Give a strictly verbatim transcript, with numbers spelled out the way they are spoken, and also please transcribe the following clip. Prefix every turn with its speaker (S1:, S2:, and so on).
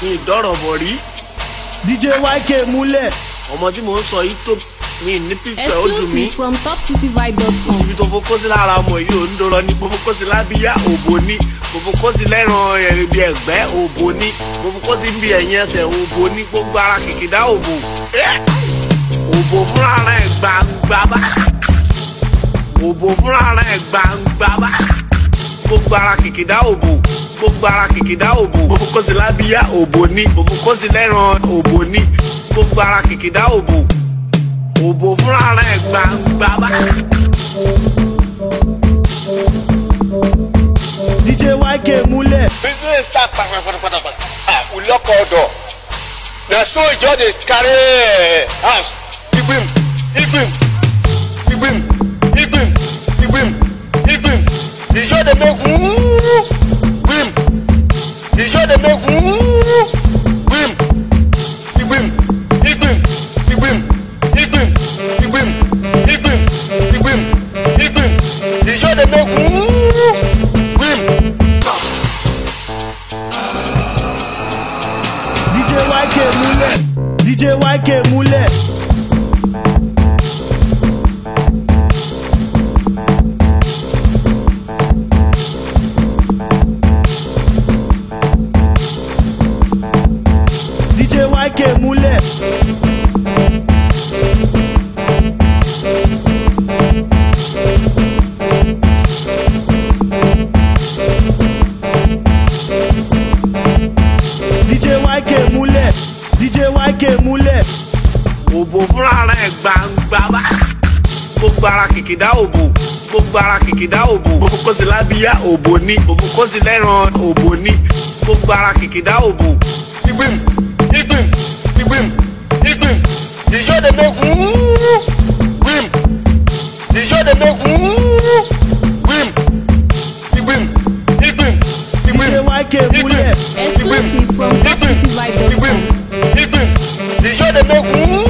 S1: mi dọ́rọ̀ bọ̀ rí.
S2: D J Y K múlẹ̀.
S1: ọmọ tí mò ń sọ yìí tó mi ní pípẹ́ ó dùn mí.
S3: exclusive from top city vibe dot com.
S1: síbi tó fokó sí lára ọmọ yìí ò ń dọ̀rọ̀ ní mo fokó sí lábíyá òbò ní mo fokó sí lẹ́ràn ẹ̀rìnbí ẹ̀gbẹ́ òbò ní mo fokó sí bí ẹ̀yìn ẹsẹ̀ òbò ní gbogbo ara kìkìdá òbò. òbò fúnra rẹ̀ gbangba bá òbò fúnra rẹ̀ gbangba bá gbogbo ara kìkìdá òbò gbogbo ara kìkìdá òbò mo fokó sí lábíyá òbò ní mo fokó sí lẹ́ràn òbò ní gbogbo ara kìkìdá òbò òbò fúnra rẹ̀ gbangba bá.
S2: D J Y K múlẹ̀.
S4: business start patapatapata ah ulọkọ ọdọ na so e just dey carry house igbim igbim igbim igbim igbim igbim e just dey make wuuu gbim e just dey make wuuu gbim igbim igbim igbim igbim igbim igbim igbim igbim e just dey make wuuu gbim.
S2: D J Y K múlẹ̀. D J Y K múlẹ̀. D J Y K múlẹ̀. D J Y K múlẹ̀. D J Y K múlẹ̀.
S1: òbò fúnra rẹ̀ gbangba bá gbogbo ara kìkìdá òbò gbogbo ara kìkìdá òbò mo fokó sí lábíyá òbò ní mo fokó sí lẹ́ràn òbò ní gbogbo ara kìkìdá òbò.
S4: Igbim, igbim, igbim, igbim. E just dey make wuuu, gbim. E just dey make wuuu, gbim. Igbim, igbim, igbim.
S2: D J Y K múlẹ̀.
S3: exclusive from top city vibe dot com.
S4: Igbim, igbim. E just dey make wuuu.